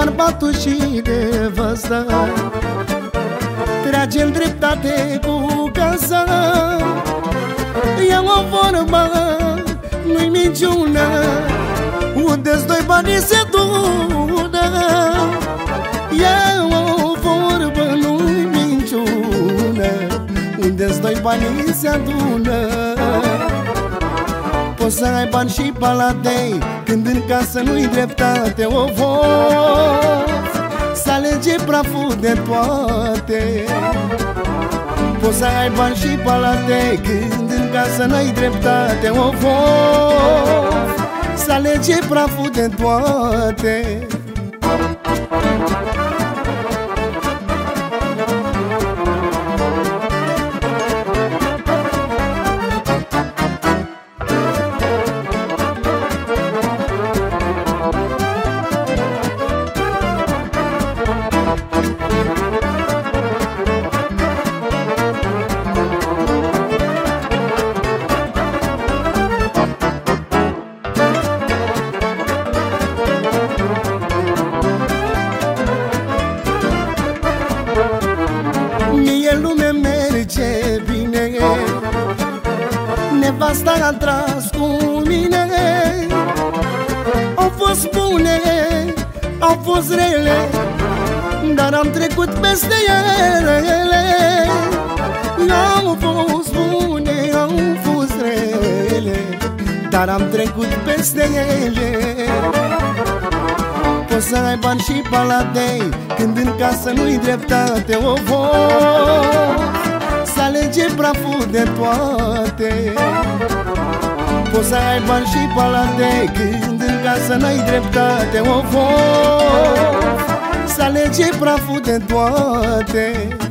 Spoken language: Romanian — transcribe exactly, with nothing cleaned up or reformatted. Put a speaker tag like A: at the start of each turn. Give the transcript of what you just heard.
A: bărbatul și nevăsta, trage-n dreptate cu casa. Ia o vorbă, nu-i minciună, unde-s doi banii se dună. Ia o vorbă, nu-i minciună, unde-s doi banii se adună. Poți să ai bani și palatei, când în casă nu-i dreptate. O voz să alege praful de toate. Poți să ai bani și palatei, când în casă n-ai dreptate. O voz să alege praful de toate. Mie lume merge bine, nevasta a tras cu mine. Au fost bune, au fost rele, dar am trecut peste ele. Au fost bune, au fost rele, dar am trecut peste ele. Poți să ai bani și palatei, când în casă nu-i dreptate. O voz să alege praful de toate. Poți să ai bani și palatei, când în casă n-ai dreptate. O voz să alege praful de toate.